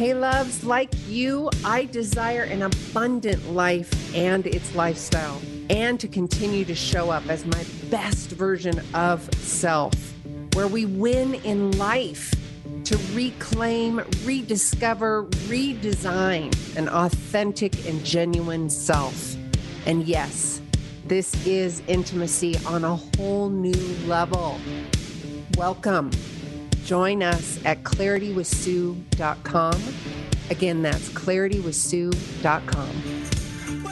Hey, loves, like you, I desire an abundant life and its lifestyle, and to continue to show up as my best version of self, where we win in life to reclaim, rediscover, redesign an authentic and genuine self. And yes, this is intimacy on a whole new level. Welcome. Join us at claritywithsue.com. Again, that's claritywithsue.com.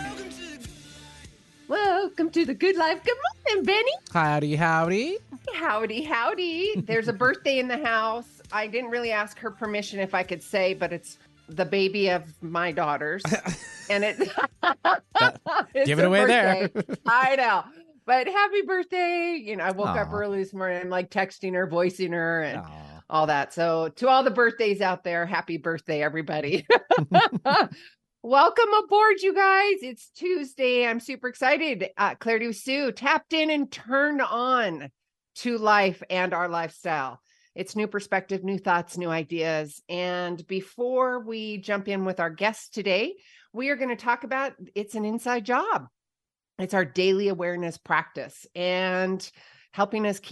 Welcome to the good life. Good morning, Benny. Howdy, howdy. Howdy, howdy. There's a birthday in the house. I didn't really ask her permission if I could say, but it's the baby of my daughters. And it's Give it away birthday. there. I know. But happy birthday. You know, I woke up Aw. early this morning. I'm like texting her, voicing her, and Aw. all that. So to all the birthdays out there, happy birthday, everybody. Welcome aboard, you guys. It's Tuesday. I'm super excited. Clarity with Sue, tapped in and turned on to life and our lifestyle. It's new perspective, new thoughts, new ideas. And before we jump in with our guests today, we are going to talk about it's an inside job. It's our daily awareness practice and helping us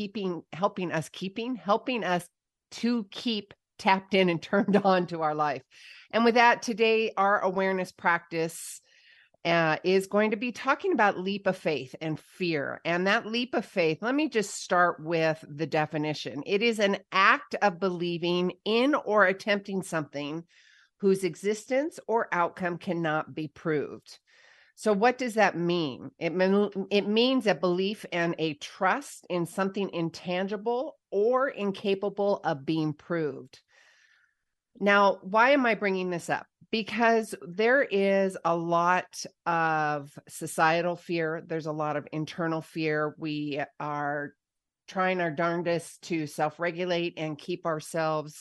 to keep tapped in and turned on to our life. And with that, today, our awareness practice is going to be talking about leap of faith and fear. And that leap of faith, let me just start with the definition. It is an act of believing in or attempting something whose existence or outcome cannot be proved. So what does that mean? It means a belief and a trust in something intangible or incapable of being proved. Now, why am I bringing this up? Because there is a lot of societal fear. There's a lot of internal fear. We are trying our darndest to self-regulate and keep ourselves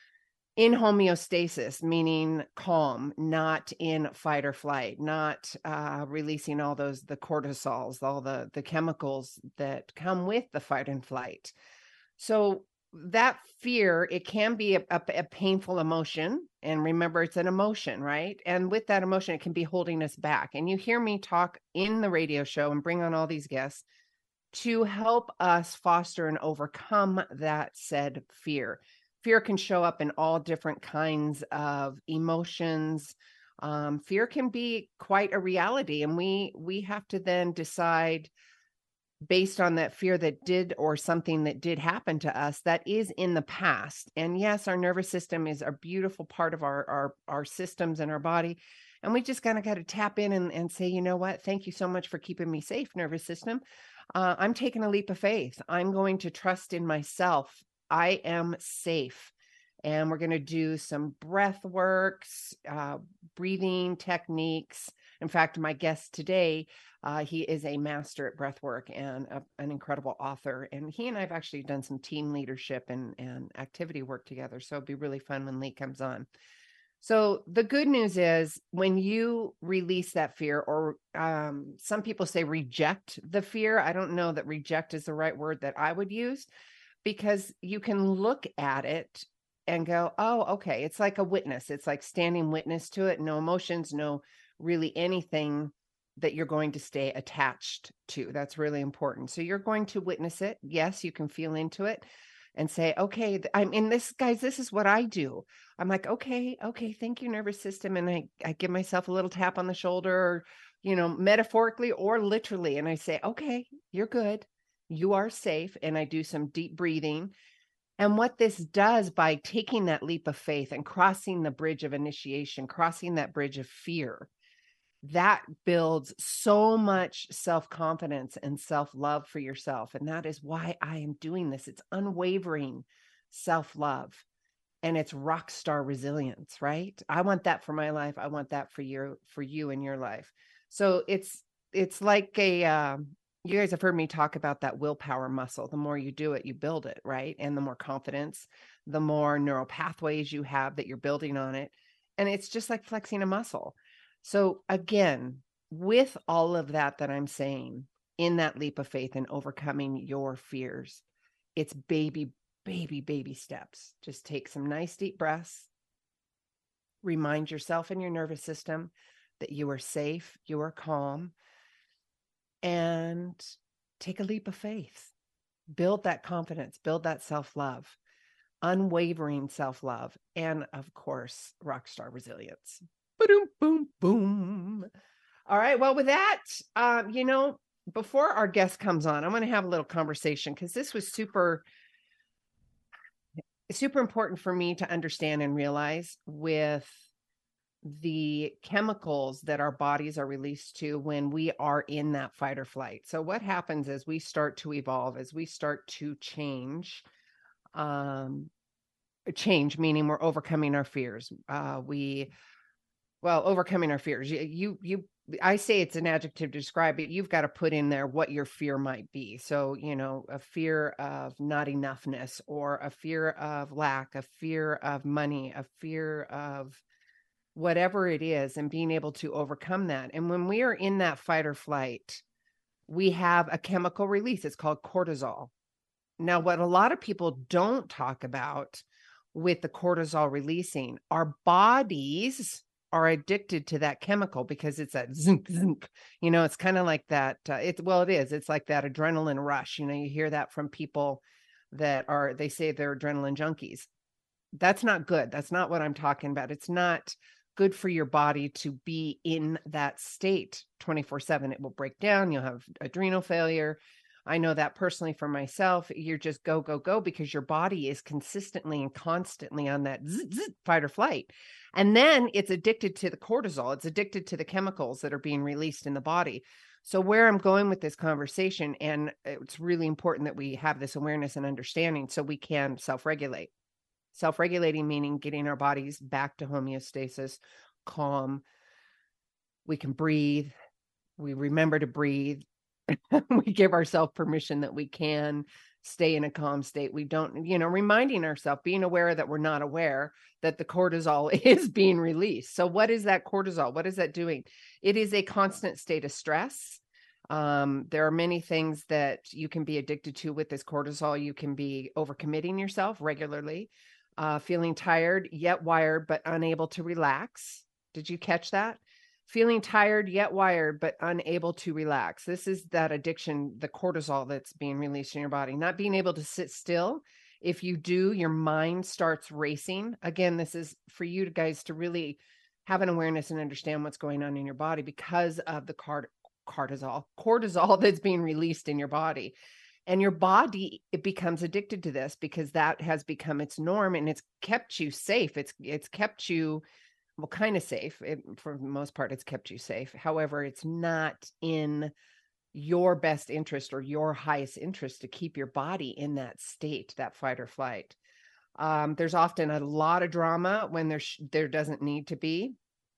in homeostasis, meaning calm, not in fight or flight, not releasing all the cortisols, all the chemicals that come with the fight and flight. So that fear, it can be a painful emotion. And remember, it's an emotion, right? And with that emotion, it can be holding us back. And you hear me talk in the radio show and bring on all these guests to help us foster and overcome that said fear. Fear can show up in all different kinds of emotions. Fear can be quite a reality, and we have to then decide based on that fear that did or something that did happen to us that is in the past. And yes, our nervous system is a beautiful part of our systems and our body. And we just kind of got to tap in and say, you know what? Thank you so much for keeping me safe, nervous system. I'm taking a leap of faith. I'm going to trust in myself. I am safe. And we're going to do some breath works, breathing techniques. In fact, my guest today, he is a master at breath work and an incredible author. And he and I have actually done some team leadership and activity work together. So it'll be really fun when Lee comes on. So the good news is when you release that fear, or some people say reject the fear. I don't know that reject is the right word that I would use, because you can look at it and go, oh, okay. It's like a witness. It's like standing witness to it. No emotions, no really anything that you're going to stay attached to. That's really important. So you're going to witness it. Yes, you can feel into it and say, okay, I'm in this, guys, this is what I do. I'm like, okay, thank you, nervous system. And I give myself a little tap on the shoulder, or, you know, metaphorically or literally. And I say, okay, you're good. You are safe. And I do some deep breathing. And what this does by taking that leap of faith and crossing the bridge of initiation, crossing that bridge of fear, that builds so much self-confidence and self-love for yourself. And that is why I am doing this. It's unwavering self-love and it's rock star resilience, right? I want that for my life. I want that for you in your life. So it's like you guys have heard me talk about that willpower muscle. The more you do it, you build it, right? And the more confidence, the more neural pathways you have that you're building on it. And it's just like flexing a muscle. So again, with all of that I'm saying in that leap of faith and overcoming your fears, it's baby steps. Just take some nice deep breaths. remind yourself and your nervous system that you are safe, you are calm, and take a leap of faith. Build that confidence, build that self-love, unwavering self-love, and of course, rock star resilience. Boom, boom, boom. All right. Well, with that, before our guest comes on, I want to have a little conversation because this was super important for me to understand and realize with the chemicals that our bodies are released to when we are in that fight or flight. So what happens as we start to evolve, as we start to change meaning we're overcoming our fears. Overcoming our fears. I say it's an adjective to describe it. You've got to put in there what your fear might be. So, a fear of not enoughness, or a fear of lack, a fear of money, a fear of whatever it is, and being able to overcome that. And when we are in that fight or flight, we have a chemical release. It's called cortisol. Now, what a lot of people don't talk about with the cortisol releasing, our bodies are addicted to that chemical because it's that zink, zink. It's kind of like that. It is. It's like that adrenaline rush. You hear that from people they say they're adrenaline junkies. That's not good. That's not what I'm talking about. It's not good for your body to be in that state 24/7. It will break down. You'll have adrenal failure. I know that personally for myself. You're just go, go, go because your body is consistently and constantly on that fight or flight. And then it's addicted to the cortisol. It's addicted to the chemicals that are being released in the body. So where I'm going with this conversation, and it's really important that we have this awareness and understanding so we can self-regulate. Self-regulating meaning getting our bodies back to homeostasis, calm. We can breathe. We remember to breathe. We give ourselves permission that we can stay in a calm state. We don't, reminding ourselves, being aware that we're not aware that the cortisol is being released. So what is that cortisol? What is that doing? It is a constant state of stress. There are many things that you can be addicted to with this cortisol. You can be overcommitting yourself regularly, feeling tired yet wired but unable to relax. Did you catch that? Feeling tired yet wired but unable to relax. This is that addiction, the cortisol that's being released in your body. Not being able to sit still. If you do, your mind starts racing. Again, this is for you guys to really have an awareness and understand what's going on in your body because of the cortisol that's being released in your body. And your body, it becomes addicted to this because that has become its norm, and it's kept you safe. It's kept you kind of safe. For the most part, it's kept you safe. However, it's not in your best interest or your highest interest to keep your body in that state, that fight or flight. There's often a lot of drama when there doesn't need to be.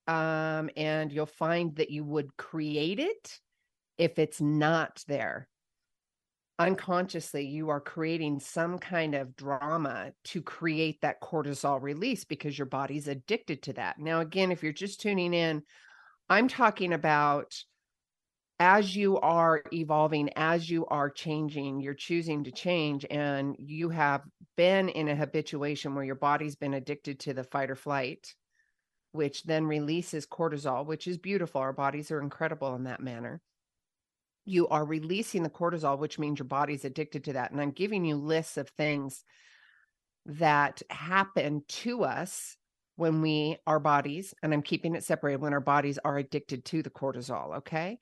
And you'll find that you would create it if it's not there. Unconsciously, you are creating some kind of drama to create that cortisol release because your body's addicted to that. Now, again, if you're just tuning in, I'm talking about as you are evolving, as you are changing, you're choosing to change, and you have been in a habituation where your body's been addicted to the fight or flight, which then releases cortisol, which is beautiful. Our bodies are incredible in that manner. You are releasing the cortisol, which means your body's addicted to that. And I'm giving you lists of things that happen to us when our bodies, and I'm keeping it separated, when our bodies are addicted to the cortisol, okay?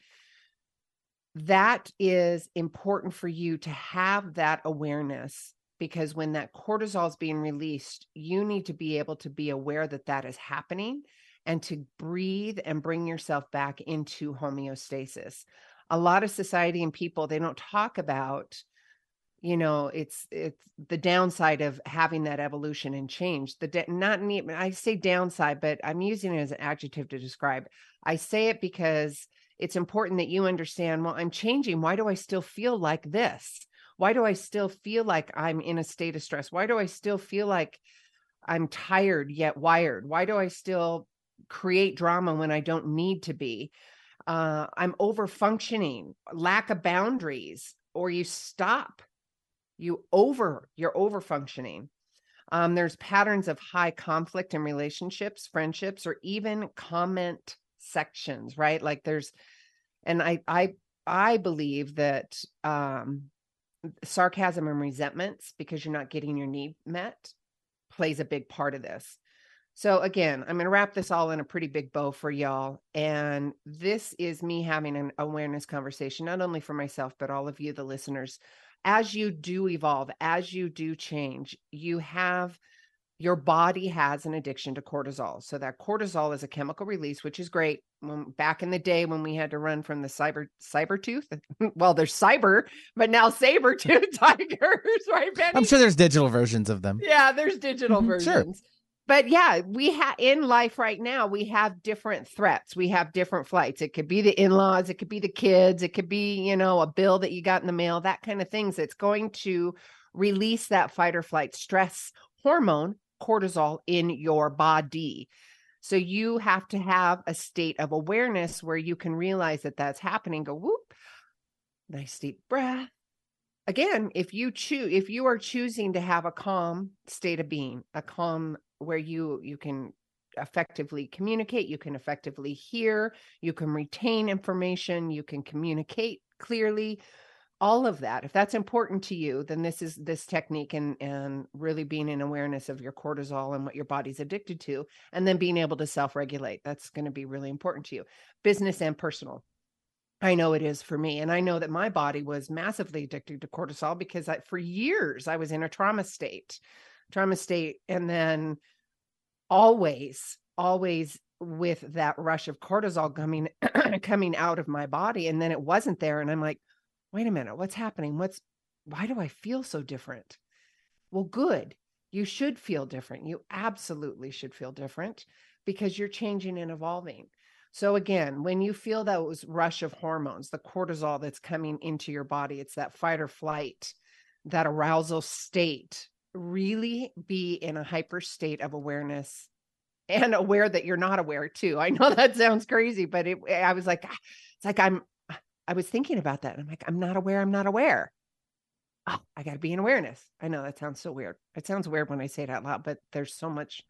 That is important for you to have that awareness, because when that cortisol is being released, you need to be able to be aware that that is happening and to breathe and bring yourself back into homeostasis. A lot of society and people, they don't talk about, it's the downside of having that evolution and change. I say downside, but I'm using it as an adjective to describe. I say it because it's important that you understand, well, I'm changing. Why do I still feel like this? Why do I still feel like I'm in a state of stress? Why do I still feel like I'm tired yet wired? Why do I still create drama when I don't need to be? I'm over functioning, lack of boundaries, or you stop, you're over functioning. There's patterns of high conflict in relationships, friendships, or even comment sections, right? Like and I believe that sarcasm and resentments because you're not getting your need met plays a big part of this. So again, I'm going to wrap this all in a pretty big bow for y'all. And this is me having an awareness conversation, not only for myself, but all of you, the listeners. As you do evolve, as you do change, your body has an addiction to cortisol. So that cortisol is a chemical release, which is great. Back in the day when we had to run from the saber tooth, well, there's cyber, but now saber tooth tigers, right, Benny? I'm sure there's digital versions of them. Yeah, there's digital versions. Sure. But yeah, we have in life right now, we have different threats. We have different flights. It could be the in-laws, it could be the kids, it could be, a bill that you got in the mail, that kind of things. It's going to release that fight or flight stress hormone, cortisol, in your body. So you have to have a state of awareness where you can realize that that's happening. Go, whoop, nice deep breath. Again, if you are choosing to have a calm state of being, a calm where you can effectively communicate, you can effectively hear, you can retain information, you can communicate clearly, all of that. If that's important to you, then this technique and really being in awareness of your cortisol and what your body's addicted to, and then being able to self-regulate. That's going to be really important to you, business and personal. I know it is for me. And I know that my body was massively addicted to cortisol because for years I was in a trauma state. And then always with that rush of cortisol coming out of my body. And then it wasn't there. And I'm like, wait a minute, what's happening? Why do I feel so different? Well, good. You should feel different. You absolutely should feel different because you're changing and evolving. So again, when you feel those rush of hormones, the cortisol that's coming into your body, it's that fight or flight, that arousal state, really be in a hyper state of awareness and aware that you're not aware too. I know that sounds crazy, but I was like, it's like I was thinking about that. I'm like, I'm not aware. Oh, I got to be in awareness. I know that sounds so weird. It sounds weird when I say it out loud, but there's so much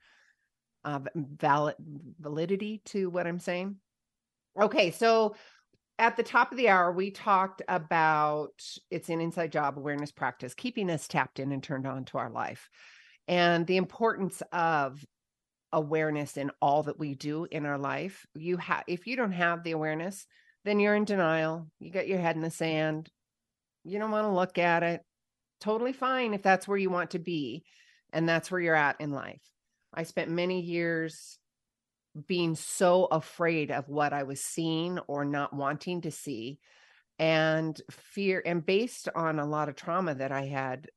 validity to what I'm saying. Okay. So at the top of the hour, we talked about, it's an inside job awareness practice, keeping us tapped in and turned on to our life, and the importance of awareness in all that we do in our life. If you don't have the awareness, then you're in denial. You got your head in the sand. You don't want to look at it. Totally fine if that's where you want to be and that's where you're at in life. I spent many years being so afraid of what I was seeing or not wanting to see, and fear, and based on a lot of trauma that I had,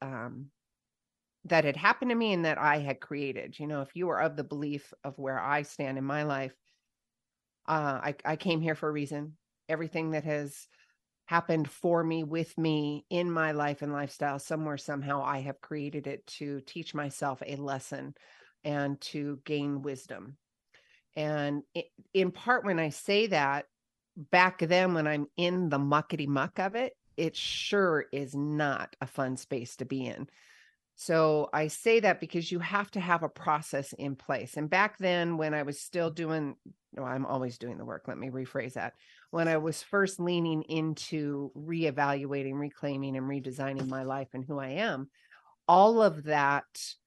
that had happened to me and that I had created. If you are of the belief of where I stand in my life, I came here for a reason. Everything that has happened for me, with me, in my life and lifestyle, somewhere, somehow, I have created it to teach myself a lesson and to gain wisdom. And in part, when I say that, back then, when I'm in the muckety muck of it, it sure is not a fun space to be in. So I say that because you have to have a process in place. And back then, when I was still I'm always doing the work. Let me rephrase that. When I was first leaning into reevaluating, reclaiming, and redesigning my life and who I am, all of that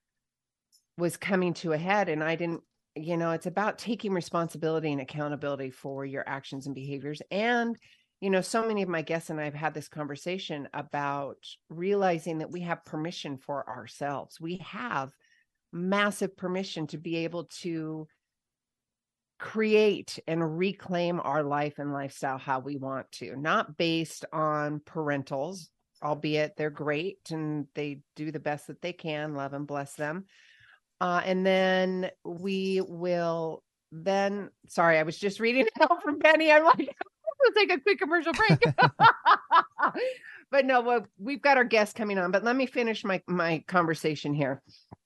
was coming to a head. And I didn't, it's about taking responsibility and accountability for your actions and behaviors. And so many of my guests and I have had this conversation about realizing that we have permission for ourselves. We have massive permission to be able to create and reclaim our life and lifestyle how we want to, not based on parentals, albeit they're great and they do the best that they can, love and bless them. And then we will sorry, I was just reading it out from Penny. I'm like, let's take a quick commercial break. But no, we've got our guest coming on, but let me finish my conversation here.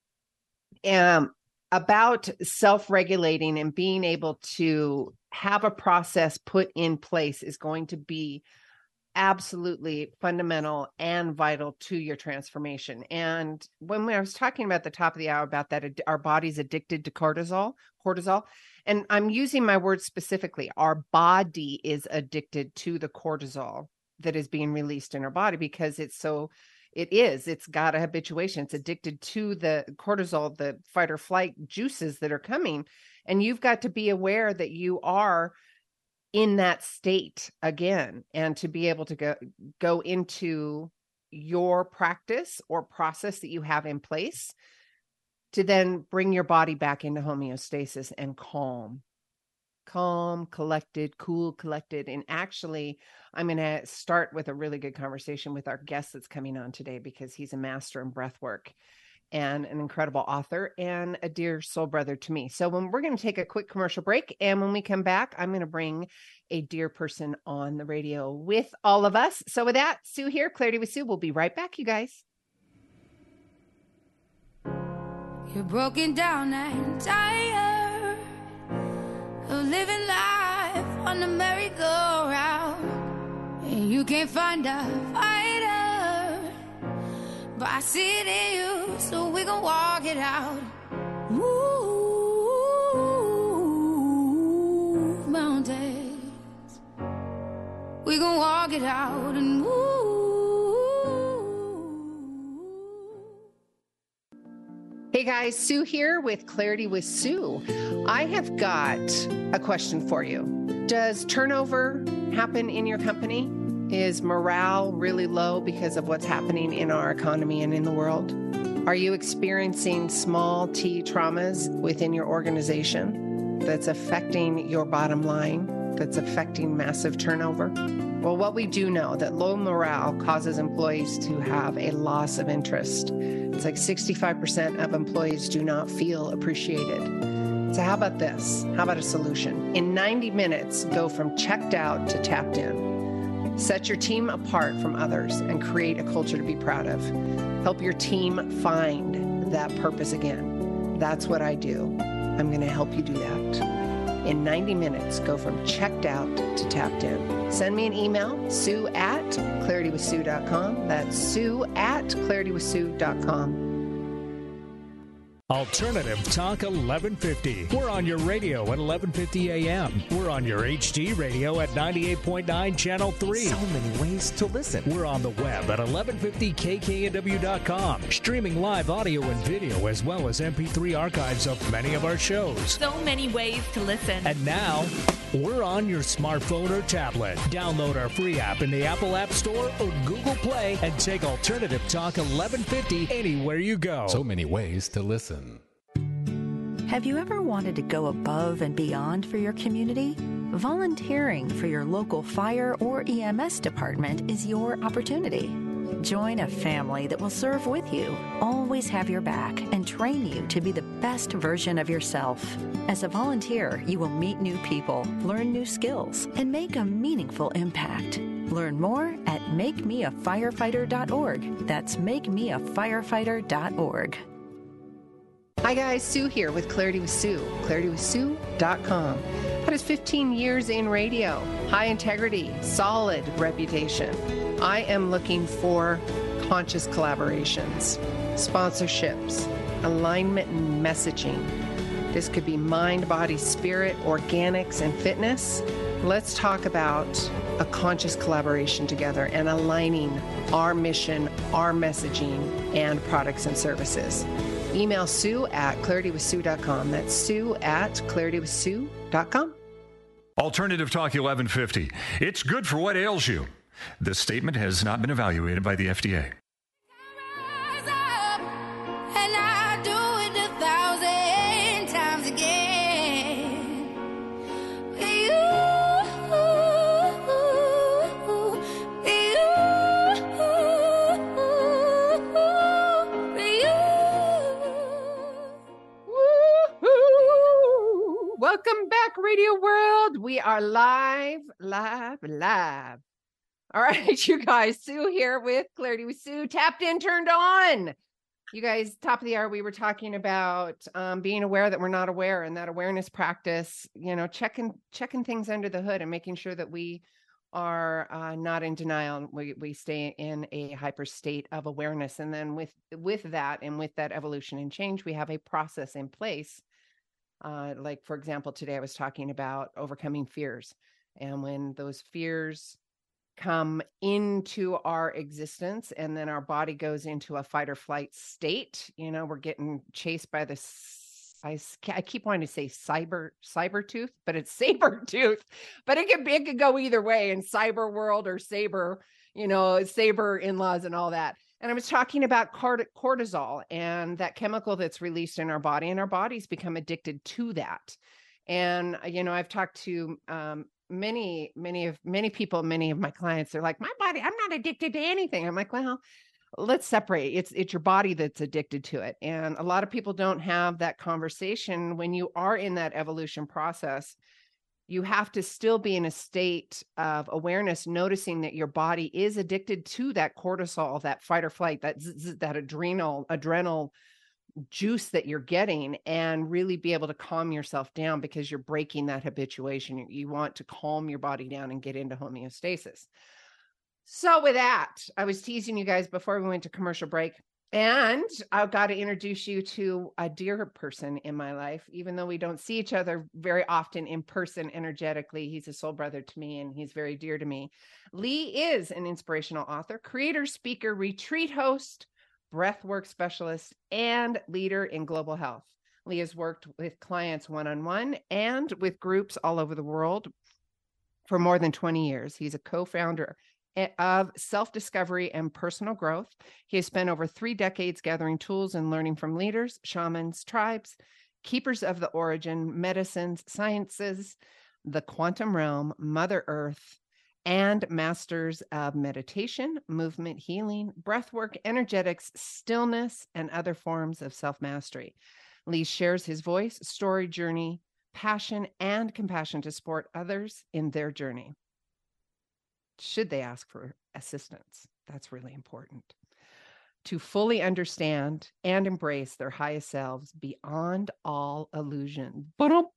About self-regulating and being able to have a process put in place is going to be absolutely fundamental and vital to your transformation. And when I was talking about the top of the hour about that, our body's addicted to cortisol, and I'm using my words specifically, our body is addicted to the cortisol that is being released in our body because it's got a habituation. It's addicted to the cortisol, the fight or flight juices that are coming. And you've got to be aware that you are in that state again, and to be able to go into your practice or process that you have in place to then bring your body back into homeostasis and calm, collected, cool, collected. And actually, I'm going to start with a really good conversation with our guest that's coming on today, because he's a master in breath work and an incredible author and a dear soul brother to me. So we're going to take a quick commercial break. And when we come back, I'm going to bring a dear person on the radio with all of us. So with that, Sue here, Clarity with Sue. We'll be right back, you guys. You're broken down and tired of living life on the merry-go-round, and you can't find a fighter, but I see it in you, so we gon' walk it out. Move mountains, we gon' walk it out and move. Hey guys, Sue here with Clarity with Sue. I have got a question for you. Does turnover happen in your company? Is morale really low because of what's happening in our economy and in the world? Are you experiencing small t traumas within your organization that's affecting your bottom line, that's affecting massive turnover? Well, what we do know that low morale causes employees to have a loss of interest. It's like 65% of employees do not feel appreciated. So how about this? How about a solution? In 90 minutes, go from checked out to tapped in. Set your team apart from others and create a culture to be proud of. Help your team find that purpose again. That's what I do. I'm going to help you do that. In 90 minutes, go from checked out to tapped in. Send me an email, sue@claritywithsue.com. That's sue@claritywithsue.com. Alternative Talk 1150. We're on your radio at 1150 a.m. We're on your HD radio at 98.9 Channel 3. So many ways to listen. We're on the web at 1150kknw.com. Streaming live audio and video, as well as MP3 archives of many of our shows. So many ways to listen. And now, we're on your smartphone or tablet. Download our free app in the Apple App Store or Google Play and take Alternative Talk 1150 anywhere you go. So many ways to listen. Have you ever wanted to go above and beyond for your community? Volunteering for your local fire or EMS department is your opportunity. Join a family that will serve with you, always have your back, and train you to be the best version of yourself. As a volunteer, you will meet new people, learn new skills, and make a meaningful impact. Learn more at makemeafirefighter.org. That's makemeafirefighter.org. Hi guys, Sue here with Clarity with Sue, claritywithsue.com. That is 15 years in radio, high integrity, solid reputation. I am looking for conscious collaborations, sponsorships, alignment and messaging. This could be mind, body, spirit, organics, and fitness. Let's talk about a conscious collaboration together and aligning our mission, our messaging, and products and services. Email sue@claritywithsue.com. That's sue@claritywithsue.com. Alternative Talk 1150. It's good for what ails you. This statement has not been evaluated by the FDA. Welcome back, Radio World. We are live. All right, you guys, Sue here with Clarity with Sue, tapped in, turned on. You guys, top of the hour, we were talking about being aware that we're not aware, and that awareness practice, checking things under the hood and making sure that we are not in denial. We stay in a hyper state of awareness. And then with that evolution and change, we have a process in place. Like, for example, today I was talking about overcoming fears. And when those fears come into our existence and then our body goes into a fight or flight state, we're getting chased by this. I keep wanting to say saber tooth, but it's saber tooth, but it could go either way in cyber world or saber, saber in-laws and all that. And I was talking about cortisol and that chemical that's released in our body, and our bodies become addicted to that. And, I've talked to many people, many of my clients, they're like, my body, I'm not addicted to anything. I'm like, well, let's separate. It's your body that's addicted to it. And a lot of people don't have that conversation. When you are in that evolution process, you have to still be in a state of awareness, noticing that your body is addicted to that cortisol, that fight or flight, that adrenal juice that you're getting, and really be able to calm yourself down because you're breaking that habituation. You want to calm your body down and get into homeostasis. So with that, I was teasing you guys before we went to commercial break, and I've got to introduce you to a dear person in my life. Even though we don't see each other very often in person energetically, he's a soul brother to me, and he's very dear to me. Lee is an inspirational author, creator, speaker, retreat host, breathwork specialist, and leader in global health. Lee has worked with clients one-on-one and with groups all over the world for more than 20 years. He's a co-founder of self-discovery and personal growth. He has spent over 3 decades gathering tools and learning from leaders, shamans, tribes, keepers of the origin, medicines, sciences, the quantum realm, Mother Earth, and masters of meditation, movement, healing, breathwork, energetics, stillness, and other forms of self-mastery. Lee shares his voice, story, journey, passion, and compassion to support others in their journey, should they ask for assistance. That's really important. To fully understand and embrace their highest selves beyond all illusion.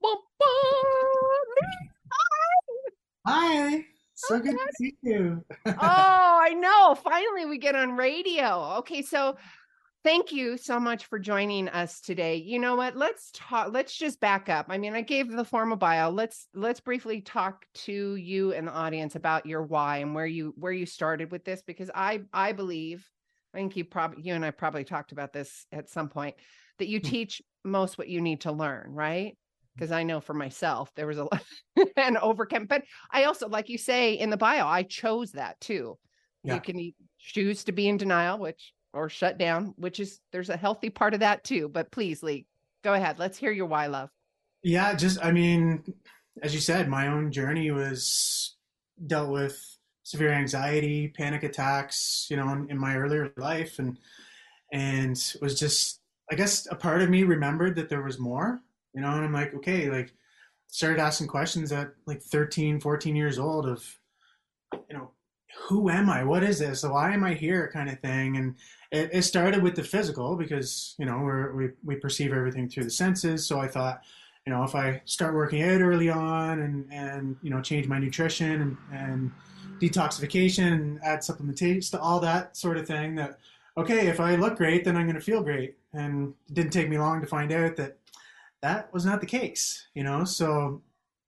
Hi. So good to see you. Oh, I know. Finally, we get on radio. Okay, so thank you so much for joining us today. You know what? Let's just back up. I mean, I gave the formal bio. Let's briefly talk to you and the audience about your why and where you started with this, because I believe, I think you and I probably talked about this at some point, that you teach most what you need to learn, right? Because I know for myself, there was a lot and overcome. But I also, like you say in the bio, I chose that too. Yeah. You can choose to be in denial, or shut down, there's a healthy part of that too. But please, Lee, go ahead. Let's hear your why, love. Yeah, as you said, my own journey was dealt with severe anxiety, panic attacks, in my earlier life. And it was just, I guess a part of me remembered that there was more, and I'm like, okay, started asking questions at 13, 14 years old of, who am I? What is this? Why am I here? Kind of thing. And it started with the physical because, we perceive everything through the senses. So I thought, if I start working out early on and change my nutrition and detoxification and add supplementation to all that sort of thing, that, okay, if I look great, then I'm going to feel great. And it didn't take me long to find out that was not the case, So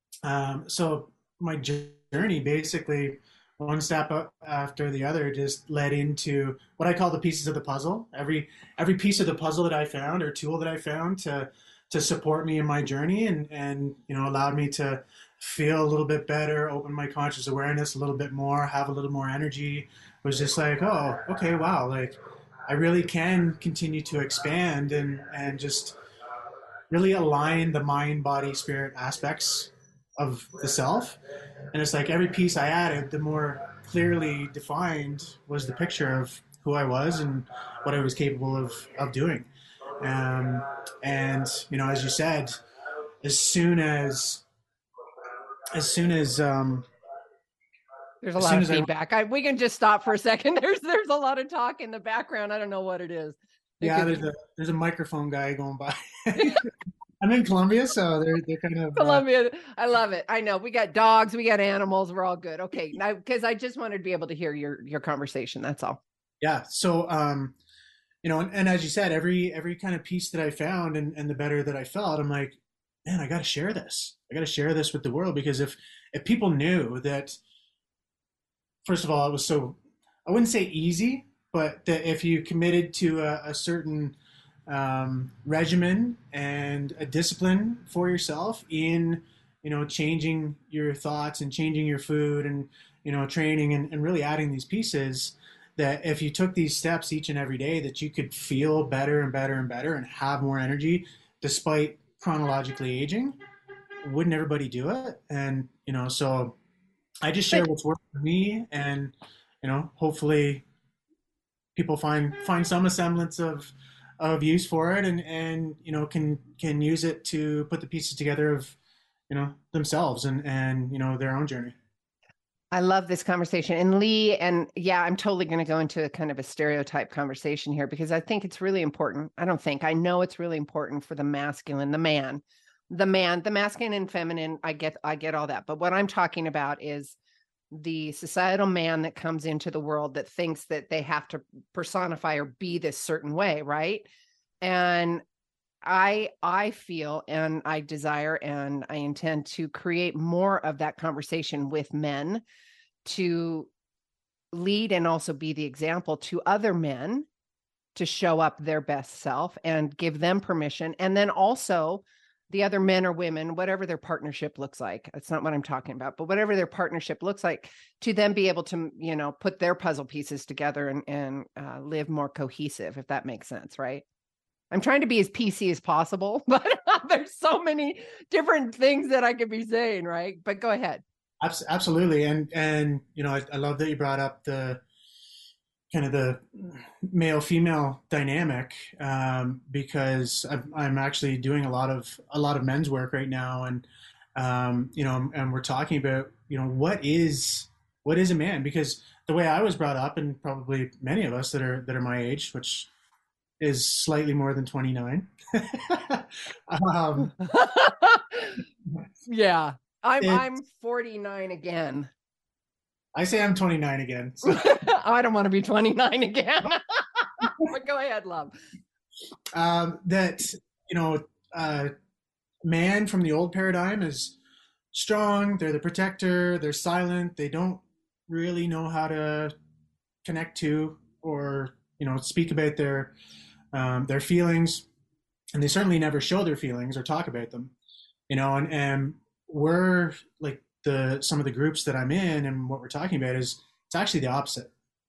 my journey basically, one step up after the other, just led into what I call the pieces of the puzzle. Every piece of the puzzle that I found or tool that I found to support me in my journey and allowed me to feel a little bit better, open my conscious awareness a little bit more, have a little more energy, was just like, oh, okay, wow, I really can continue to expand and just really align the mind, body, spirit aspects of the self. And it's like every piece I added, the more clearly defined was the picture of who I was and what I was capable of doing. And, as you said, as soon as there's a lot of feedback. We can just stop for a second. There's a lot of talk in the background. I don't know what it is. Yeah, there's a microphone guy going by. I'm in Colombia, so they're kind of Colombia. I love it. I know we got dogs, we got animals. We're all good. Okay, now because I just wanted to be able to hear your conversation. That's all. yeah. So and as you said, every kind of piece that I found and the better that I felt, I'm like, man, I got to share this. I got to share this with the world, because if people knew that, first of all, it was so, I wouldn't say easy, but that if you committed to a certain regimen and a discipline for yourself in, changing your thoughts and changing your food and, training and really adding these pieces, that if you took these steps each and every day, that you could feel better and better and better and have more energy despite chronologically aging. Wouldn't everybody do it? And, so I just share what's worked for me, and, hopefully people find some semblance of use for it, and can use it to put the pieces together of, themselves and their own journey. I love this conversation. And Lee, and yeah, I'm totally going to go into a kind of a stereotype conversation here, because I think it's really important. I know it's really important for the masculine, the masculine and feminine. I get all that. But what I'm talking about is the societal man that comes into the world that thinks that they have to personify or be this certain way, right? And I feel, and I desire, and I intend to create more of that conversation with men, to lead and also be the example to other men to show up their best self and give them permission. And then also the other men or women, whatever their partnership looks like, that's not what I'm talking about, but whatever their partnership looks like, to then be able to, put their puzzle pieces together and live more cohesive, if that makes sense, right? I'm trying to be as PC as possible, but there's so many different things that I could be saying, right? But go ahead. Absolutely. And I love that you brought up the kind of the male female dynamic, because I'm actually doing a lot of men's work right now. And, and we're talking about, what is a man? Because the way I was brought up, and probably many of us that are my age, which is slightly more than 29. Yeah. I'm 49 again. I say I'm 29 again. So. I don't want to be 29 again. But go ahead, love. That, man from the old paradigm is strong. They're the protector. They're silent. They don't really know how to connect to or, speak about their feelings. And they certainly never show their feelings or talk about them, and we're like some of the groups that I'm in, and what we're talking about is it's actually the opposite.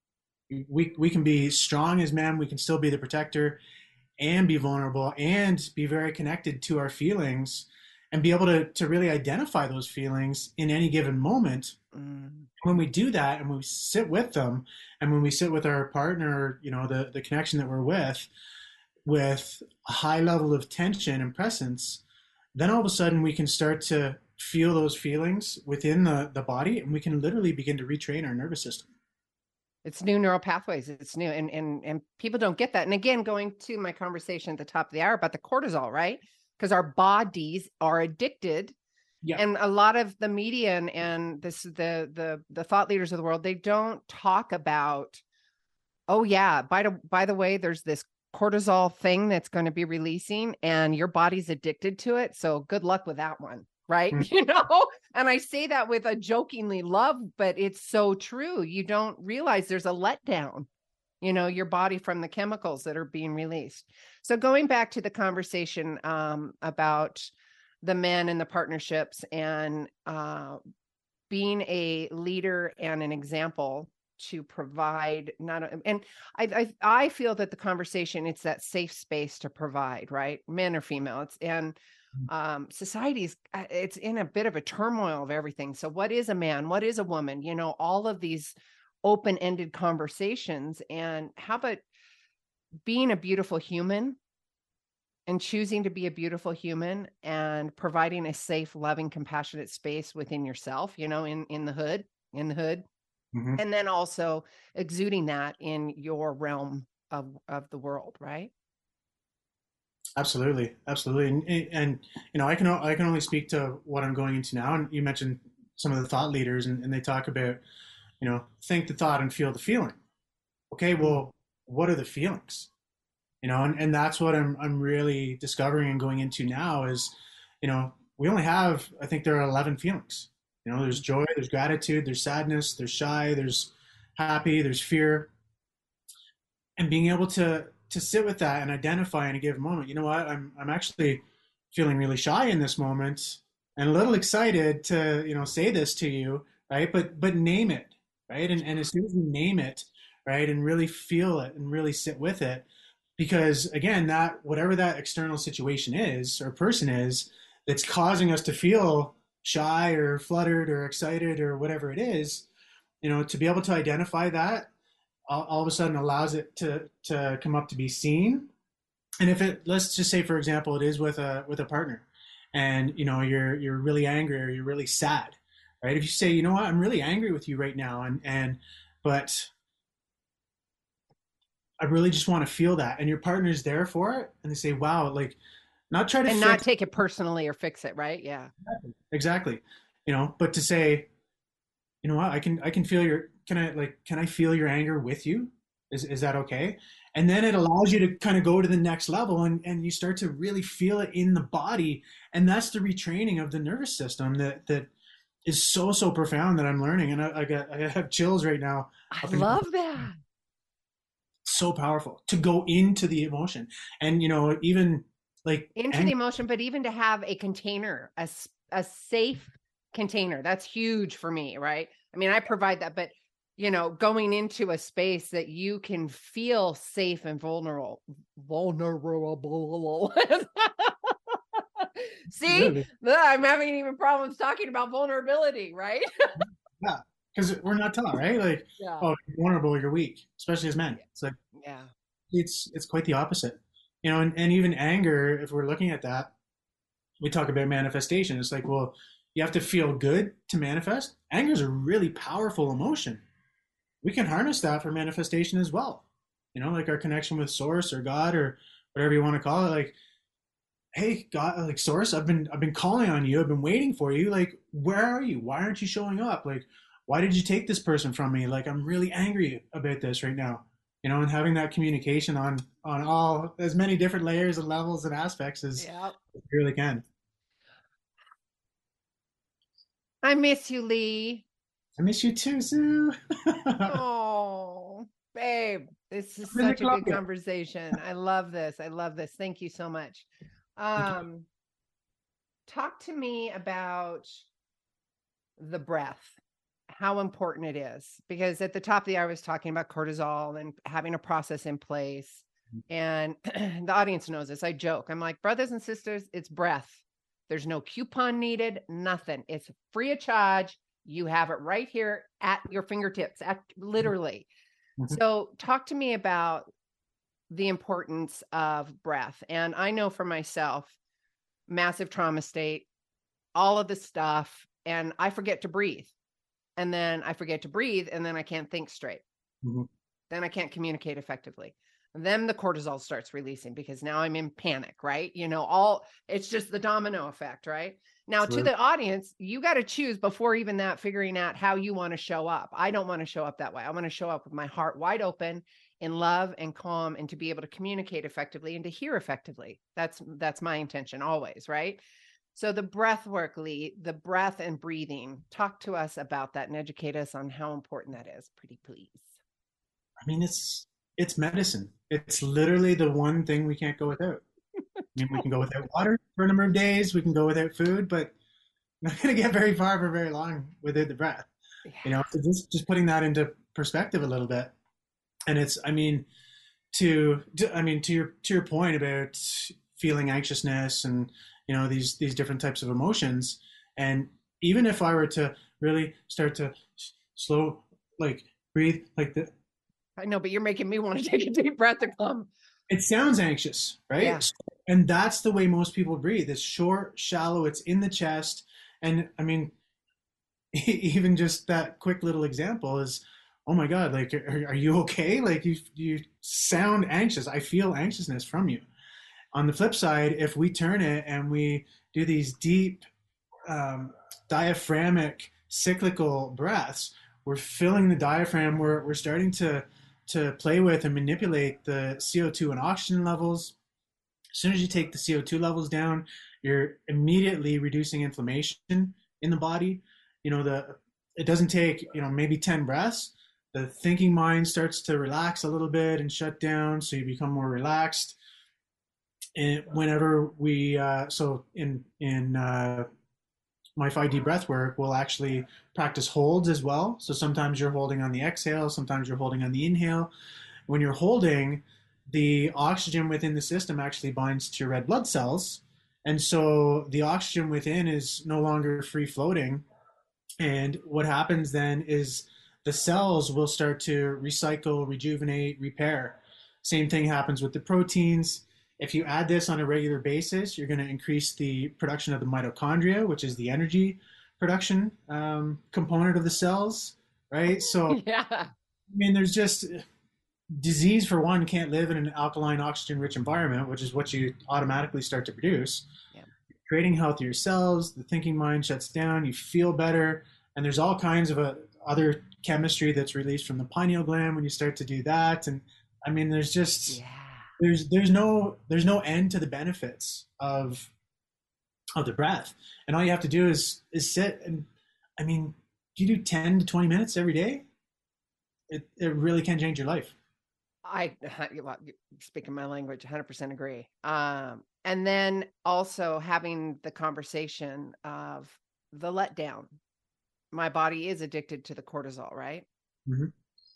We can be strong as men. We can still be the protector and be vulnerable and be very connected to our feelings and be able to really identify those feelings in any given moment. When we do that and we sit with them, and when we sit with our partner, the connection that we're with a high level of tension and presence, then all of a sudden we can start to feel those feelings within the body, and we can literally begin to retrain our nervous system. It's new neural pathways. It's new. And people don't get that. And again, going to my conversation at the top of the hour about the cortisol, right? Because our bodies are addicted. Yeah. And a lot of the media and the thought leaders of the world, they don't talk about, oh yeah, by the way, there's this cortisol thing that's going to be releasing and your body's addicted to it. So good luck with that one. Right. And I say that with a jokingly love, but it's so true. You don't realize there's a letdown, your body from the chemicals that are being released. So going back to the conversation about the men and the partnerships and being a leader and an example to provide I feel that the conversation, it's that safe space to provide, right? Men or female. Society's it's in a bit of a turmoil of everything. So what is a man? What is a woman? All of these open-ended conversations. And how about being a beautiful human and choosing to be a beautiful human and providing a safe, loving, compassionate space within yourself, in the hood. Mm-hmm. And then also exuding that in your realm of the world, right? Absolutely, absolutely, and I can only speak to what I'm going into now. And you mentioned some of the thought leaders, and they talk about, think the thought and feel the feeling. Okay, well, what are the feelings? And that's what I'm really discovering and going into now is, we only have, I think there are 11 feelings. There's joy, there's gratitude, there's sadness, there's shy, there's happy, there's fear, and being able to sit with that and identify and give a moment. You know what? I'm actually feeling really shy in this moment and a little excited to say this to you, right? But name it, right? And as soon as we name it, right, and really feel it and really sit with it, because again, that whatever that external situation is or person is that's causing us to feel shy or fluttered or excited or whatever it is, to be able to identify that all of a sudden allows it to come up to be seen. And if it, let's just say, for example, it is with a partner, and you're really angry or you're really sad, right? If you say, I'm really angry with you right now, but I really just want to feel that, and your partner's there for it, and they say, wow, like, not try to and not take it personally or fix it, right? Yeah, exactly. But to say, what, I can feel can I feel your anger with you? Is that okay? And then it allows you to kind of go to the next level, and you start to really feel it in the body. And that's the retraining of the nervous system that is so profound that I'm learning. And I have chills right now. I love that. So powerful to go into the emotion, and even like into the emotion, but even to have a container, a safe container. That's huge for me, right? I mean, I provide that, but going into a space that you can feel safe and vulnerable. See, really? I'm having even problems talking about vulnerability, right? Yeah, because we're not taught, right? Like, yeah. Oh, you're vulnerable, you're weak, especially as men. It's like, yeah, it's quite the opposite, and even anger. If we're looking at that, we talk about manifestation. It's like, well, you have to feel good to manifest. Anger is a really powerful emotion. We can harness that for manifestation as well. Like our connection with Source or God or whatever you want to call it. Like, hey, God, like Source, I've been calling on you. I've been waiting for you. Like, where are you? Why aren't you showing up? Like, why did you take this person from me? Like, I'm really angry about this right now. And having that communication on all as many different layers and levels and aspects as you really can. I miss you, Lee. I miss you too, Sue. Oh, babe, this is such a good conversation. I love this. Thank you so much. Talk to me about the breath, how important it is, because at the top of the hour I was talking about cortisol and having a process in place. And the audience knows this. I joke. I'm like, brothers and sisters, it's breath. There's no coupon needed, nothing. It's free of charge. You have it right here at your fingertips, literally. Mm-hmm. So talk to me about the importance of breath. And I know for myself, massive trauma state, all of the stuff, and I forget to breathe. And then I forget to breathe, and then I can't think straight. Mm-hmm. Then I can't communicate effectively. And then the cortisol starts releasing because now I'm in panic, right? It's just the domino effect, right? Now, to the audience, you got to choose before even that, figuring out how you want to show up. I don't want to show up that way. I want to show up with my heart wide open, in love and calm, and to be able to communicate effectively and to hear effectively. That's my intention always, right? So the breath work, Lee, the breath and breathing, talk to us about that and educate us on how important that is, pretty please. I mean, it's medicine. It's literally the one thing we can't go without. I mean, we can go without water for a number of days. We can go without food, but we're not going to get very far for very long without the breath. Yeah. So just putting that into perspective a little bit. And it's, to your point about feeling anxiousness and, these different types of emotions. And even if I were to really start to slow, breathe like the, I know, but you're making me want to take a deep breath to come. It sounds anxious, right? Yeah. And that's the way most people breathe. It's short, shallow, it's in the chest. And even just that quick little example is, oh my God, are you okay? You sound anxious. I feel anxiousness from you. On the flip side, if we turn it and we do these deep diaphragmic cyclical breaths, we're filling the diaphragm. We're starting to play with and manipulate the CO2 and oxygen levels. As soon as you take the CO2 levels down, you're immediately reducing inflammation in the body. It doesn't take, maybe 10 breaths. The thinking mind starts to relax a little bit and shut down, so you become more relaxed. And whenever we, in my 5D breath work, we'll actually practice holds as well. So sometimes you're holding on the exhale, sometimes you're holding on the inhale. When you're holding, the oxygen within the system actually binds to your red blood cells. And so the oxygen within is no longer free floating. And what happens then is the cells will start to recycle, rejuvenate, repair. Same thing happens with the proteins. If you add this on a regular basis, you're going to increase the production of the mitochondria, which is the energy production component of the cells, right? So, yeah. I mean, there's just disease, for one, can't live in an alkaline, oxygen-rich environment, which is what you automatically start to produce. Yeah. Creating healthier cells, the thinking mind shuts down, you feel better, and there's all kinds of other chemistry that's released from the pineal gland when you start to do that. And I mean, there's just... Yeah. There's no end to the benefits of the breath, and all you have to do is sit. And I mean, if you do 10 to 20 minutes every day, it really can change your life. Speaking my language, 100% agree. And then also having the conversation of the letdown. My body is addicted to the cortisol, right? Mm-hmm.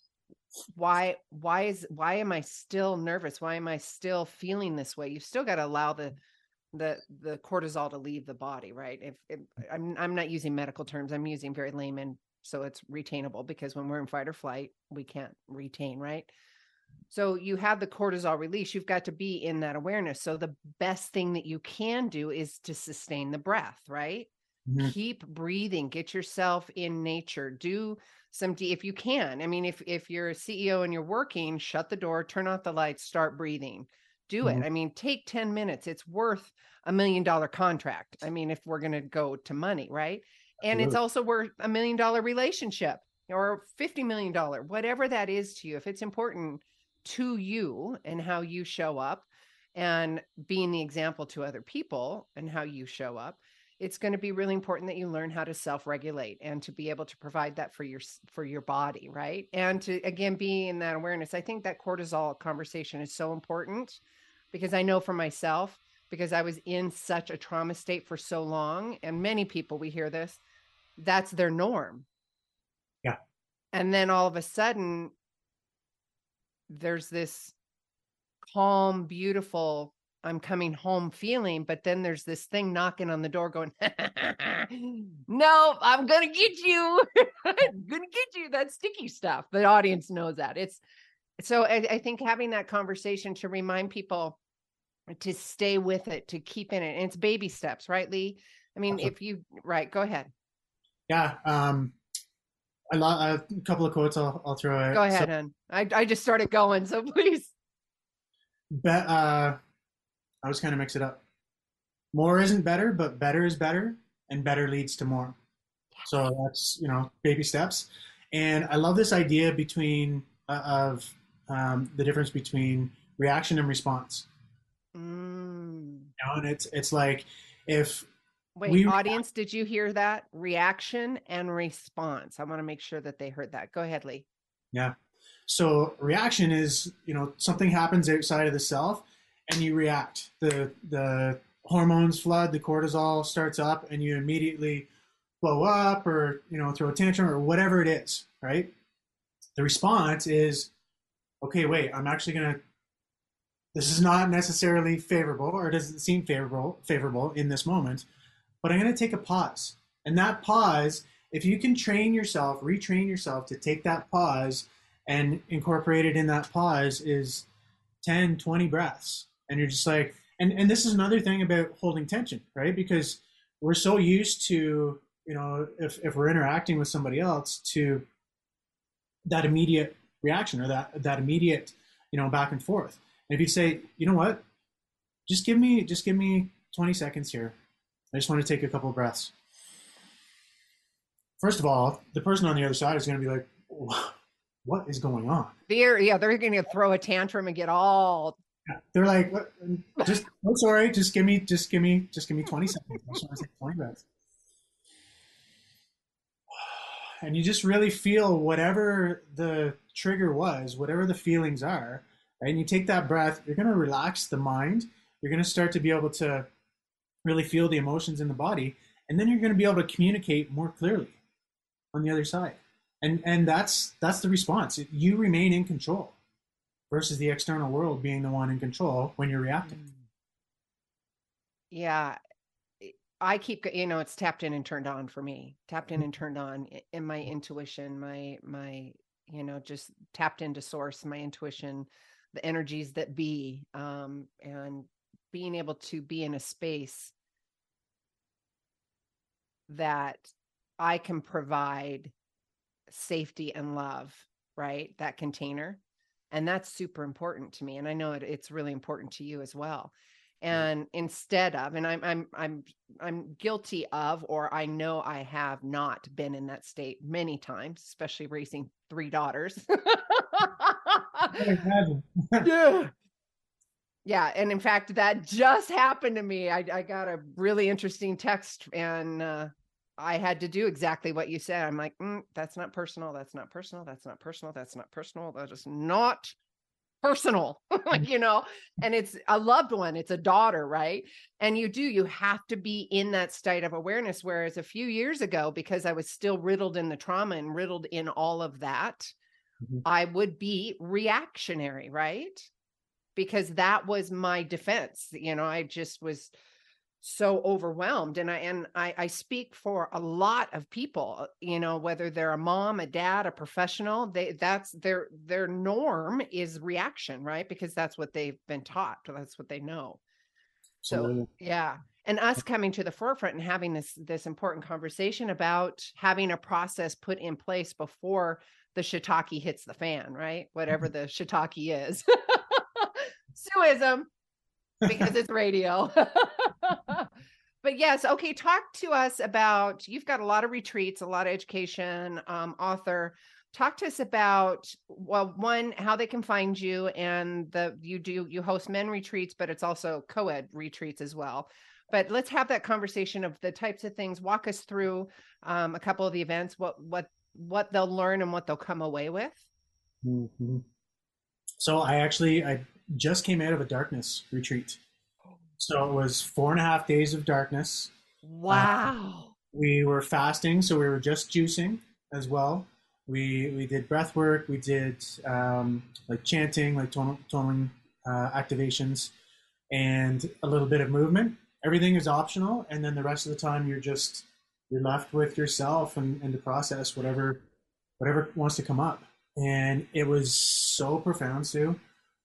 Why am I still nervous? Why am I still feeling this way? You've still got to allow the cortisol to leave the body, right? If I'm not using medical terms, I'm using very layman, so it's retainable, because when we're in fight or flight, we can't retain, right? So you have the cortisol release, you've got to be in that awareness. So the best thing that you can do is to sustain the breath, right? Mm-hmm. Keep breathing, get yourself in nature, do some if you can. I mean, if you're a CEO and you're working, shut the door, turn off the lights, start breathing, do mm-hmm. it. I mean, take 10 minutes. It's worth $1 million contract. I mean, if we're going to go to money, right? And Absolutely. It's also worth $1 million relationship or $50 million, whatever that is to you. If it's important to you and how you show up and being the example to other people and how you show up, it's going to be really important that you learn how to self-regulate and to be able to provide that for your body, right? And to, again, be in that awareness. I think that cortisol conversation is so important, because I know for myself, because I was in such a trauma state for so long, and many people, we hear this, that's their norm. Yeah. And then all of a sudden, there's this calm, beautiful, I'm coming home feeling, but then there's this thing knocking on the door going, no, I'm going to get you. I'm going to get you. That sticky stuff. The audience knows that. So I think having that conversation to remind people to stay with it, to keep in it. And it's baby steps, right, Lee? I mean, right, go ahead. Yeah. A couple of quotes I'll throw out. Go ahead, hon. I just started going, so please. I was kind of mix it up. More isn't better, but better is better, and better leads to more. Yes. So that's, baby steps. And I love this idea of the difference between reaction and response. And it's like, if audience, did you hear that? Reaction and response. I want to make sure that they heard that. Go ahead, Lee. Yeah. So reaction is, something happens outside of the self, and you react. The hormones flood, the cortisol starts up, and you immediately blow up or, throw a tantrum or whatever it is, right? The response is, okay, wait, I'm actually this is not necessarily favorable, or doesn't seem favorable in this moment, but I'm going to take a pause. And that pause, if you can retrain yourself to take that pause and incorporate it in that pause, is 10, 20 breaths. And you're just like, and this is another thing about holding tension, right? Because we're so used to, if we're interacting with somebody else, to that immediate reaction or that immediate, back and forth. And if you say, you know what, just give me 20 seconds here. I just want to take a couple of breaths. First of all, the person on the other side is going to be like, what is going on? They're going to throw a tantrum and get all. They're like, sorry, just give me 20 seconds. I just want to take 20 breaths. And you just really feel whatever the trigger was, whatever the feelings are, right? And you take that breath, you're going to relax the mind. You're going to start to be able to really feel the emotions in the body. And then you're going to be able to communicate more clearly on the other side. And that's the response. You remain in control versus the external world being the one in control when you're reacting. Yeah. I keep, it's tapped in and turned on for me, tapped in and turned on in my intuition, my, just tapped into source, my intuition, the energies that be, and being able to be in a space that I can provide safety and love, right? That container. And that's super important to me. And I know it's really important to you as well. And instead of, and I'm guilty of, or I know I have not been in that state many times, especially raising 3 daughters. Yeah. Yeah. And in fact, that just happened to me. I got a really interesting text, and I had to do exactly what you said. I'm like, that's not personal. That's not personal. That's not personal. That's not personal. That is not personal. And it's a loved one. It's a daughter, right? And you have to be in that state of awareness. Whereas a few years ago, because I was still riddled in the trauma and riddled in all of that, I would be reactionary, right? Because that was my defense. I just was so overwhelmed. And I speak for a lot of people, whether they're a mom, a dad, a professional, that's their norm is reaction, right? Because that's what they've been taught. That's what they know. So, yeah. And us coming to the forefront and having this important conversation about having a process put in place before the shiitake hits the fan, right? Whatever the shiitake is. Suism, because it's radio. But yes, okay, talk to us about, you've got a lot of retreats, a lot of education, author. Talk to us about, well, one, how they can find you, and you host men retreats, but it's also co-ed retreats as well. But let's have that conversation of the types of things. Walk us through a couple of the events, what they'll learn and what they'll come away with. Mm-hmm. So I just came out of a darkness retreat. So it was 4.5 days of darkness. Wow. We were fasting, so we were just juicing as well. We did breath work. We did like chanting, like toning activations, and a little bit of movement. Everything is optional, and then the rest of the time you're left with yourself and to process whatever wants to come up. And it was so profound, Sue.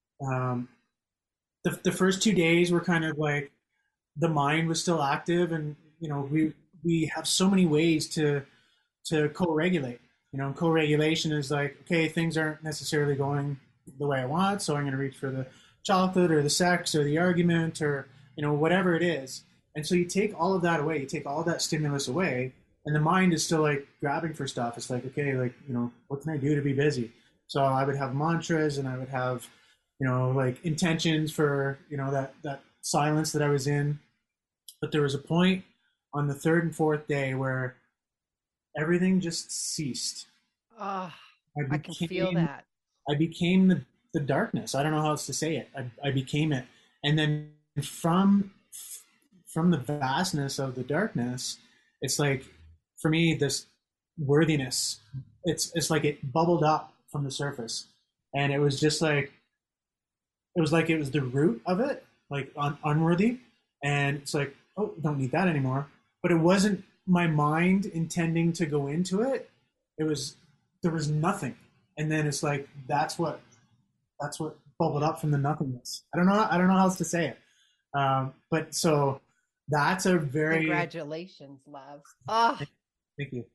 The first 2 days were kind of like the mind was still active, and we have so many ways to co-regulate. Co-regulation is like, okay, things aren't necessarily going the way I want, so I'm going to reach for the chocolate or the sex or the argument or whatever it is. And so you take all of that away, you take all that stimulus away, and the mind is still like grabbing for stuff. It's like, okay, like what can I do to be busy? So I would have mantras, and I would have like intentions for, that silence that I was in. But there was a point on the 3rd and 4th day where everything just ceased. I can feel that. I became the darkness. I don't know how else to say it. I became it. And then from the vastness of the darkness, it's like, for me, this worthiness, it's like it bubbled up from the surface. And it was just like, it was the root of it, like unworthy. And it's like, oh, don't need that anymore. But it wasn't my mind intending to go into it. There was nothing. And then it's like, that's what bubbled up from the nothingness. I don't know how else to say it. But so that's a very... Congratulations, love. Oh. Thank you.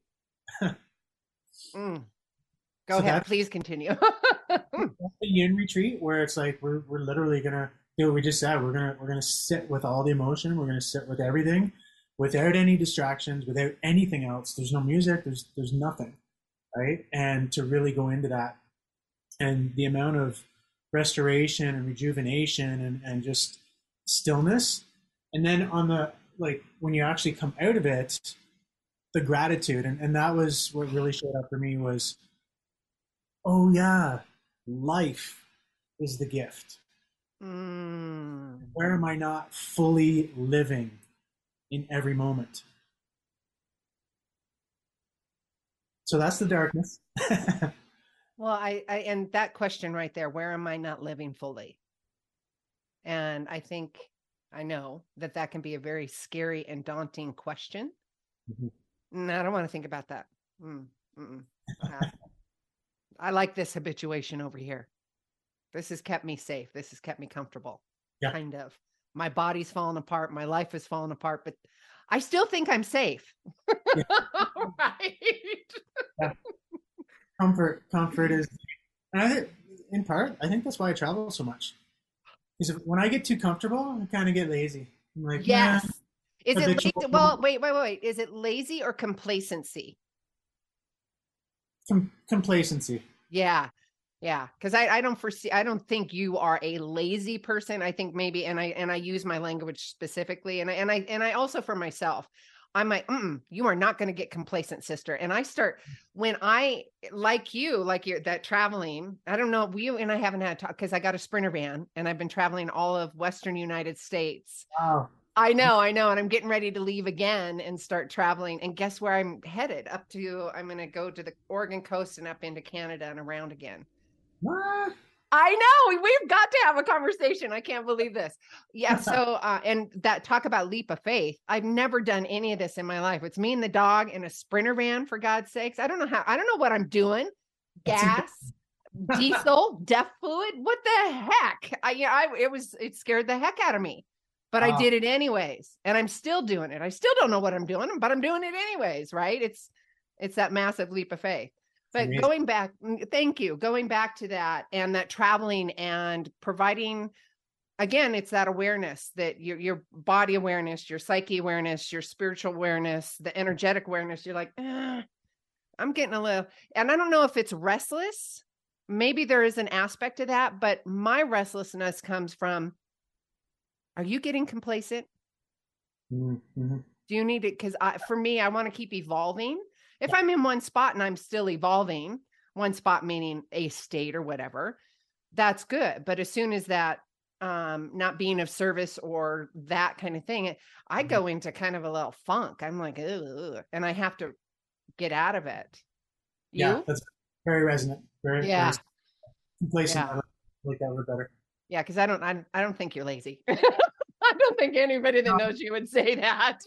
Go ahead, please continue. The yin retreat, where it's like we're literally gonna what we just said. We're gonna sit with all the emotion. We're gonna sit with everything, without any distractions, without anything else. There's no music. There's nothing, right? And to really go into that, and the amount of restoration and rejuvenation and just stillness, and then on the, like, when you actually come out of it, the gratitude, and that was what really showed up for me was, oh yeah, life is the gift. Where am I not fully living in every moment? So that's the darkness. Well, I and that question right there, where am I not living fully? And I think I know that can be a very scary and daunting question. And I don't want to think about that. I like this habituation over here. This has kept me safe. This has kept me comfortable. Yeah. Kind of. My body's fallen apart. My life is falling apart, but I still think I'm safe. Yeah. Right. Yeah. Comfort is, and I think, in part, I think that's why I travel so much. Because when I get too comfortable, I kind of get lazy. I'm like, yes. Nah, is it lazy? Well, wait. Is it lazy or complacency? Complacency. Yeah. Because I don't think you are a lazy person. I think maybe, and I use my language specifically, and I also, for myself, I'm like, you are not going to get complacent, sister. And I start, when I, like you're that traveling, I don't know, you and I haven't had talk because I got a Sprinter van and I've been traveling all of Western United States. Wow. I know. And I'm getting ready to leave again and start traveling. And guess where I'm headed? I'm going to go to the Oregon coast and up into Canada and around again. What? I know, we've got to have a conversation. I can't believe this. Yeah. So, and that, talk about leap of faith. I've never done any of this in my life. It's me and the dog in a Sprinter van, for God's sakes. I don't know what I'm doing. Gas, diesel, DEF fluid. What the heck? It scared the heck out of me, but I did it anyways. And I'm still doing it. I still don't know what I'm doing, but I'm doing it anyways. Right. It's that massive leap of faith. But going back, thank you. Going back to that and that traveling and providing, again, it's that awareness, that your body awareness, your psyche awareness, your spiritual awareness, the energetic awareness. You're like, I'm getting a little, and I don't know if it's restless. Maybe there is an aspect of that, but my restlessness comes from, are you getting complacent? Mm-hmm. Do you need it? Because for me, I want to keep evolving. If I'm in one spot and I'm still evolving, one spot meaning a state or whatever, that's good. But as soon as that not being of service or that kind of thing, I go into kind of a little funk. I'm like, ugh, and I have to get out of it. Yeah, that's very resonant. Very complacent. Yeah. I like that word better. Yeah, because I don't think you're lazy. I don't think anybody that knows you would say that.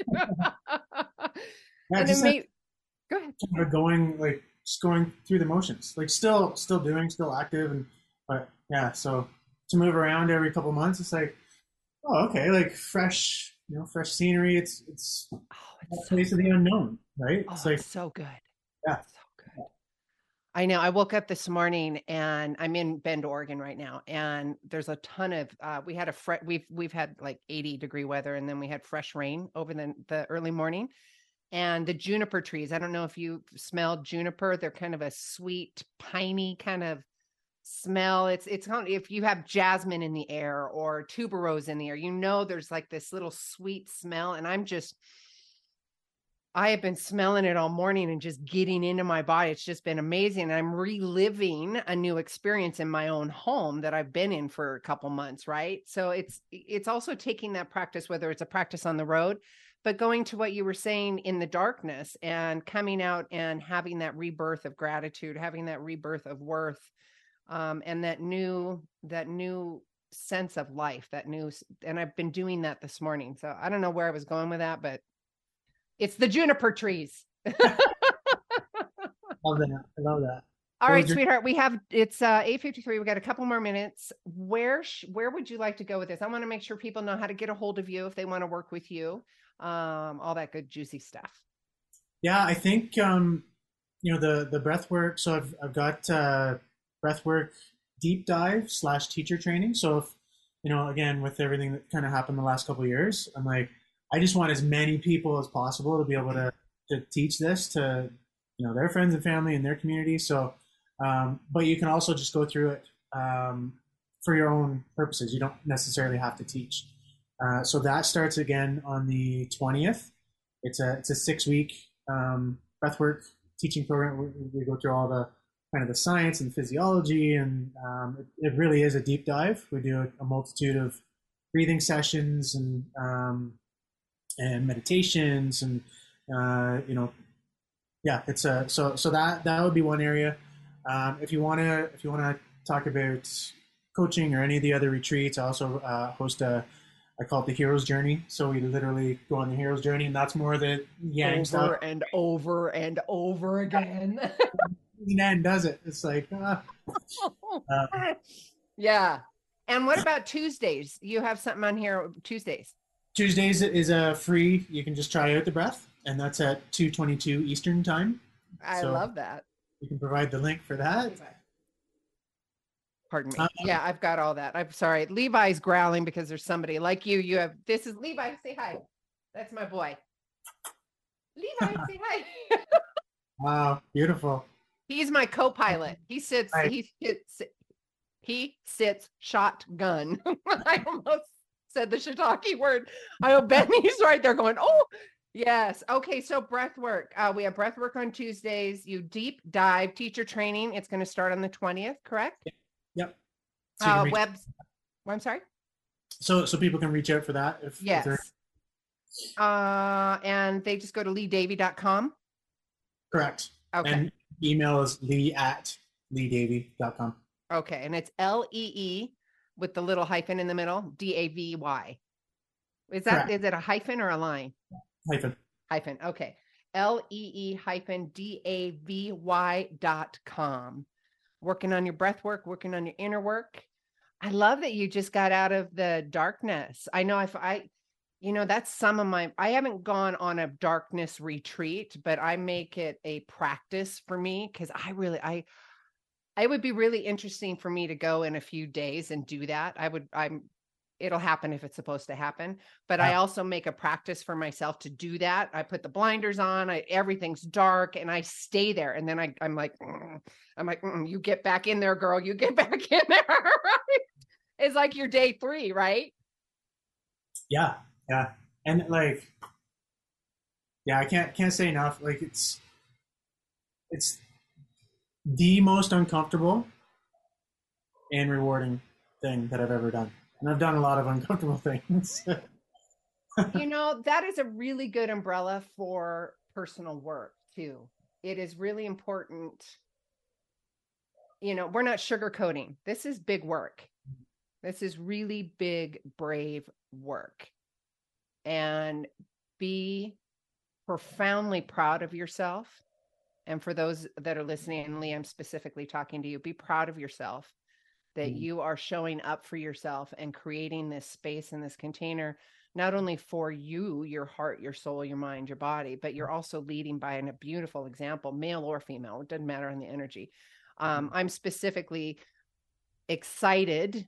And it may. Go ahead. Just going through the motions, like still doing, still active, but yeah. So to move around every couple months, it's like, oh, okay, like fresh scenery. It's a place of the unknown, right? Oh, it's like so good. Yeah, so good. I know. I woke up this morning and I'm in Bend, Oregon right now, and there's a ton of. We had we've had like 80-degree weather, and then we had fresh rain over the early morning. And the juniper trees, I don't know if you smelled juniper. They're kind of a sweet, piney kind of smell. It's if you have jasmine in the air or tuberose in the air, there's like this little sweet smell. And I have been smelling it all morning and just getting into my body. It's just been amazing. I'm reliving a new experience in my own home that I've been in for a couple months, right? So it's also taking that practice, whether it's a practice on the road, but going to what you were saying in the darkness and coming out and having that rebirth of gratitude, having that rebirth of worth, and that new sense of life, and I've been doing that this morning. So I don't know where I was going with that, but it's the juniper trees. Love that. I love that. All right, sweetheart, it's 8:53. We got a couple more minutes. Where would you like to go with this? I want to make sure people know how to get a hold of you if they want to work with you. All that good juicy stuff. Yeah, I think the breath work. So I've got breath work deep dive / teacher training. So again, with everything that kind of happened the last couple of years, I'm like, I just want as many people as possible to be able to teach this to, their friends and family and their community. So, but you can also just go through it for your own purposes. You don't necessarily have to teach. So that starts again on the 20th. It's a 6-week breathwork teaching program. We go through all the kind of the science and physiology, and it really is a deep dive. We do a multitude of breathing sessions and meditations, and it's so that would be one area. If you want to talk about coaching or any of the other retreats, I also host I call it the Hero's Journey. So we literally go on the Hero's Journey, and that's more the yang stuff. Over and over and over again. And does it? It's like, yeah. And what about Tuesdays? You have something on here Tuesdays. Tuesdays is a free. You can just try out the breath, and that's at 2:22 Eastern time. I love that. You can provide the link for that. Pardon me. Yeah, I've got all that. I'm sorry. Levi's growling because there's somebody like you. You have, this is Levi. Say hi. That's my boy. Levi, say hi. Wow, beautiful. He's my co-pilot. He sits shotgun. I almost said the shiitake word. I know Benny's right there going, oh, yes. Okay, so breath work. We have breath work on Tuesdays. You deep dive teacher training. It's going to start on the 20th, correct? Yep. So I'm sorry. So people can reach out for that. Yes. And they just go to leedavy.com. Correct. Okay. And email is lee@leedavy.com. Okay. And it's LEE with the little hyphen in the middle, DAVY. Is it a hyphen or a line? Hyphen. Okay. LEE-DAVY.com. Working on your breath work, working on your inner work. I love that you just got out of the darkness. I know that's some of I haven't gone on a darkness retreat, but I make it a practice for me because it would be really interesting for me to go in a few days and do that. It'll happen if it's supposed to happen, but I also make a practice for myself to do that. I put the blinders on, everything's dark, and I stay there. And then I'm like, you get back in there, girl, you get back in there. Right? It's like your day 3, right? Yeah. Yeah. And like, yeah, I can't say enough. Like it's the most uncomfortable and rewarding thing that I've ever done. And I've done a lot of uncomfortable things. That is a really good umbrella for personal work too. It is really important. We're not sugarcoating. This is big work. This is really big, brave work. And be profoundly proud of yourself. And for those that are listening, and Lee, I'm specifically talking to you, be proud of yourself. That you are showing up for yourself and creating this space and this container, not only for you, your heart, your soul, your mind, your body, but you're also leading by a beautiful example, male or female. It doesn't matter on the energy. I'm specifically excited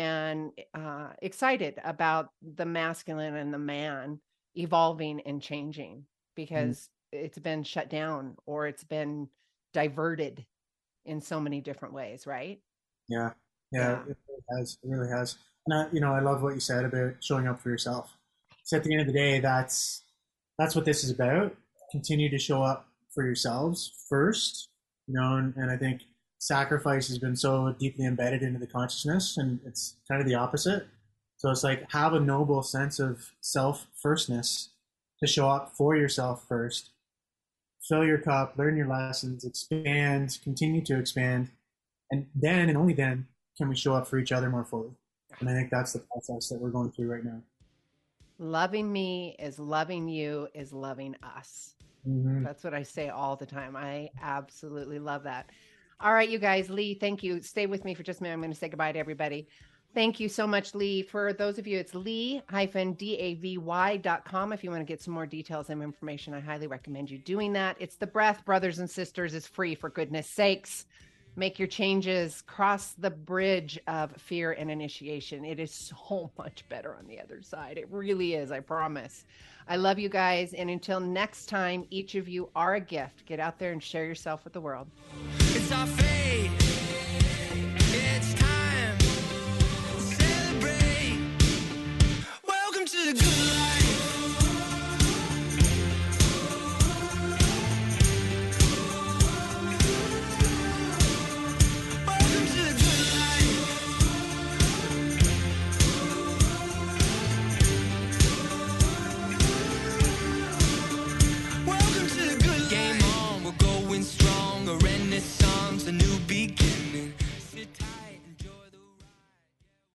about the masculine and the man evolving and changing because it's been shut down or it's been diverted in so many different ways, right? Yeah. Yeah, it really has. And I love what you said about showing up for yourself. So at the end of the day, that's what this is about. Continue to show up for yourselves first, and I think sacrifice has been so deeply embedded into the consciousness, and it's kind of the opposite. So it's like have a noble sense of self-firstness to show up for yourself first. Fill your cup, learn your lessons, expand, continue to expand, and then and only then can we show up for each other more fully. And I think that's the process that we're going through right now. Loving me is loving you is loving us. Mm-hmm. That's what I say all the time. I absolutely love that. All right, you guys, Lee, thank you. Stay with me for just a minute. I'm going to say goodbye to everybody. Thank you so much, Lee. For those of you, it's lee-davy.com. If you want to get some more details and information, I highly recommend you doing that. It's the breath, brothers and sisters, is free, for goodness sakes. Make your changes, cross the bridge of fear and initiation. It is so much better on the other side. It really is, I promise. I love you guys. And until next time, each of you are a gift. Get out there and share yourself with the world. It's our fate. It's time to celebrate. Welcome to the good life. Welcome to the good life. Welcome to the good life. Game on, we're going strong. A renaissance, a new